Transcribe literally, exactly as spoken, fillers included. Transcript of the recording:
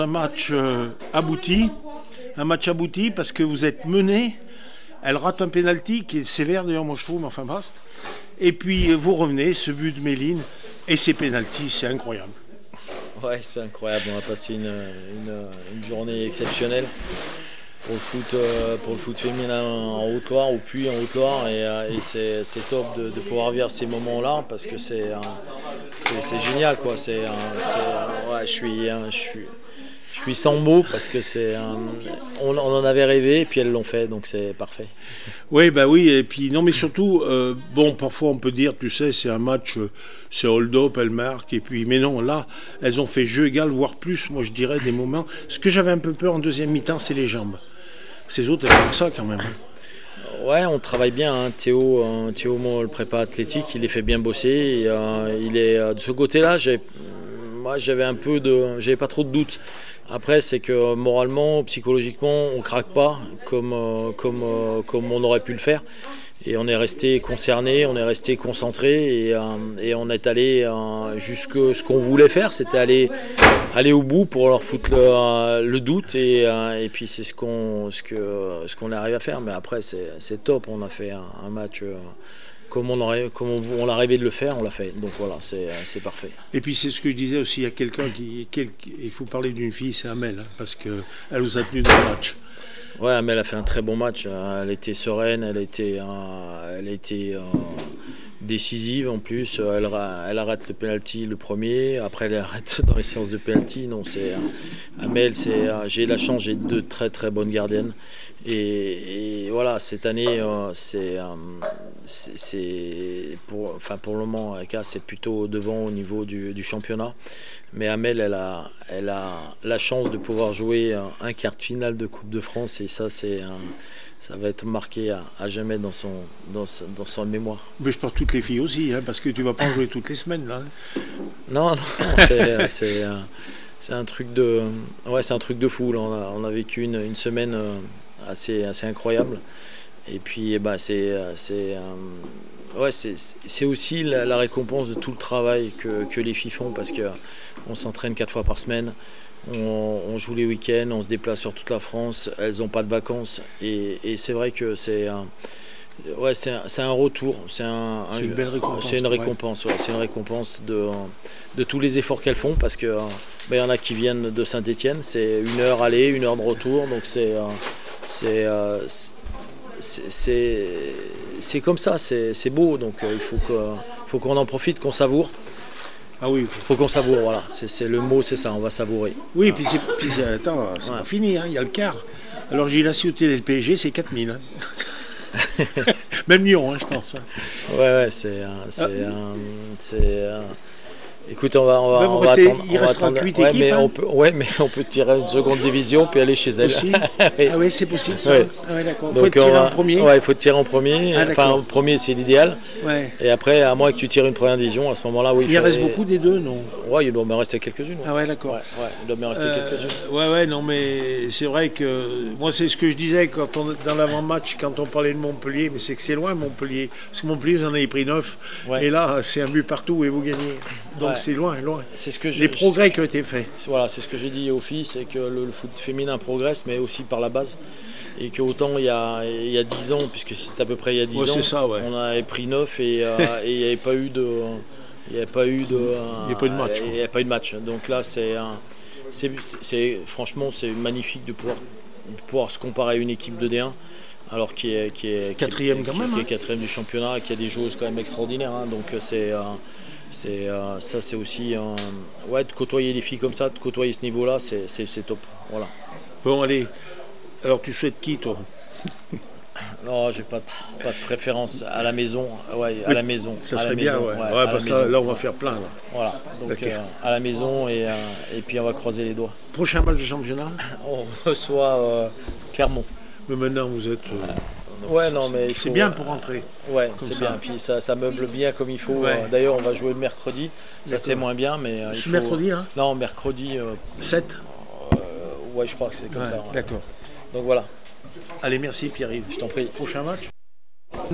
Un match euh, abouti, un match abouti parce que vous êtes mené. Elle rate un pénalty qui est sévère d'ailleurs, moi je trouve, mais enfin passe. Et puis vous revenez, ce but de Méline et ces pénaltys, c'est incroyable. Ouais, c'est incroyable. On a passé une, une, une journée exceptionnelle pour le foot, pour le foot féminin en Haute-Loire, au Puy en Haute-Loire, et, et c'est, c'est top de, de pouvoir vivre ces moments-là parce que c'est, c'est, c'est génial, quoi. C'est, c'est, ouais, je suis, je suis Je suis sans mots parce que c'est un... on, on en avait rêvé et puis elles l'ont fait, donc c'est parfait. Oui, bah oui, et puis non, mais surtout, euh, bon, parfois on peut dire, tu sais, c'est un match, euh, c'est hold-up, elles marquent, et puis, mais non, là, elles ont fait jeu égal, voire plus, moi je dirais, des moments. Ce que j'avais un peu peur en deuxième mi-temps, c'est les jambes. Ces autres, elles font ça quand même. Ouais, on travaille bien. Hein. Théo, euh, Théo, moi, le prépa athlétique, il les fait bien bosser. Et, euh, il est euh, de ce côté-là, j'ai, moi, j'avais un peu de, j'avais pas trop de doutes. Après, c'est que moralement, psychologiquement, on craque pas comme, euh, comme, euh, comme on aurait pu le faire. Et on est resté concerné, on est resté concentré et, euh, et on est allé euh, jusqu'à ce qu'on voulait faire, c'était aller, aller au bout pour leur foutre le, le doute. Et, euh, et puis c'est ce qu'on, ce que, ce qu'on est arrivé à faire. Mais après, c'est, c'est top. On a fait un, un match. Euh, Comme on, aurait, comme on, on a rêvé de le faire, on l'a fait. Donc voilà, c'est, c'est parfait. Et puis c'est ce que je disais aussi, il y a quelqu'un qui... Quel, il faut parler d'une fille, c'est Amel, hein, parce qu'elle nous a tenus dans le match. Ouais, Amel a fait un très bon match. Elle était sereine, elle était, euh, elle était euh, décisive en plus. Elle, elle arrête le penalty le premier, après elle arrête dans les séances de penalty. Non, c'est, euh, Amel, c'est, euh, j'ai la chance, j'ai deux très très bonnes gardiennes. Et, et voilà, cette année, euh, c'est, euh, c'est, c'est pour, enfin pour le moment, Aka, c'est plutôt devant au niveau du, du championnat. Mais Amel, elle a, elle a la chance de pouvoir jouer un, un quart de finale de Coupe de France, et ça, c'est un, ça va être marqué à, à jamais dans son, dans, dans son mémoire. Mais je porte toutes les filles aussi, hein, parce que tu vas pas en jouer toutes les semaines là. Non, non, c'est, c'est, c'est un truc de, ouais, c'est un truc de fou. Là. On a, on a vécu une, une semaine assez, assez incroyable. Et puis, bah, c'est, c'est, euh, ouais, c'est, c'est aussi la, la récompense de tout le travail que, que les filles font, parce qu'on s'entraîne quatre fois par semaine, on, on joue les week-ends, on se déplace sur toute la France, elles n'ont pas de vacances. Et, et c'est vrai que c'est, un, ouais, c'est, un, c'est un retour, c'est, un, c'est une belle récompense. C'est une récompense, ouais, c'est une récompense de, de tous les efforts qu'elles font, parce qu'il bah, y en a qui viennent de Saint-Étienne, c'est une heure aller, une heure de retour, donc c'est... c'est, c'est C'est, c'est, c'est comme ça, c'est, c'est beau, donc euh, il faut, que, faut qu'on en profite, qu'on savoure. Ah oui. Il faut qu'on savoure, voilà. C'est, c'est le mot, c'est ça, on va savourer. Oui, et puis c'est, puis c'est, attends, c'est ouais. pas fini, hein, il y a le quart. Alors j'ai la Cioté et le P S G, c'est quatre mille. Hein. Même Lyon, hein, je pense. Hein. Ouais, ouais, c'est... c'est, ah. un, c'est un, Écoute, on va, on va, bah, on va restez, attendre. Il on restera attendre. huit Ouais, équipes. Mais hein. on peut, ouais, mais on peut tirer une seconde division puis aller chez elle. Aussi. Ah oui, c'est possible ça. Ouais. Ah ouais, d'accord. Il faut tirer va, en premier. Ouais, il faut tirer en premier. Ah, enfin, en premier, c'est l'idéal. Ouais. Et après, à moins que tu tires une première division, à ce moment-là, oui. Il, il faut... reste beaucoup des deux, non? Ouais, il doit me rester quelques-unes. Ouais. Ah ouais, d'accord. Ouais, ouais, il doit me rester euh, quelques-unes. Ouais, ouais, non, mais c'est vrai que moi, c'est ce que je disais quand on, dans l'avant-match, quand on parlait de Montpellier, mais c'est que c'est loin, Montpellier. Parce que Montpellier, vous en avez pris neuf. Ouais. Et là, c'est un but partout et vous gagnez. Donc ouais. c'est loin, loin. C'est ce que je, les progrès qui ont été faits. Voilà, c'est ce que j'ai dit aux filles, c'est que le, le foot féminin progresse, mais aussi par la base. Et qu'autant il y a, il y a dix ans, puisque c'est à peu près il y a dix ouais, ans, ça, ouais. on avait pris neuf et euh, il n'y avait pas eu de... Il n'y avait pas eu de... Il n'y a pas eu de match. Il n'y avait pas eu de match. Donc là, c'est, c'est, c'est, franchement, c'est magnifique de pouvoir, de pouvoir se comparer à une équipe de D un. Alors qui est, qui est quatrième qui est, quand même, qui est, hein. qui est quatrième du championnat et qui a des joueuses quand même extraordinaires. Hein. Donc c'est... Euh, C'est, euh, ça c'est aussi euh, ouais, de côtoyer les filles comme ça, de côtoyer ce niveau là, c'est, c'est, c'est top. Voilà. Bon allez, alors tu souhaites qui toi? Non, j'ai pas, pas de préférence à la maison, ouais, à la maison. Ça à serait la bien, maison, ouais. ouais, ouais parce que là, là on va faire plein là. Voilà, donc euh, à la maison et, euh, et puis on va croiser les doigts. Prochain match de championnat? On reçoit euh, Clermont. Mais maintenant vous êtes... Euh... Ouais, non, mais c'est faut, bien pour rentrer. Ouais, c'est ça. Bien. Puis ça, ça meuble bien comme il faut. Ouais. D'ailleurs, on va jouer le mercredi. Ça, c'est moins bien, mais. Ce il faut... mercredi, hein? Non, mercredi. Euh... sept euh, Ouais, je crois que c'est comme ouais, ça. Ouais. D'accord. Donc voilà. Allez, merci Pierre-Yves. Je t'en prie. Prochain match?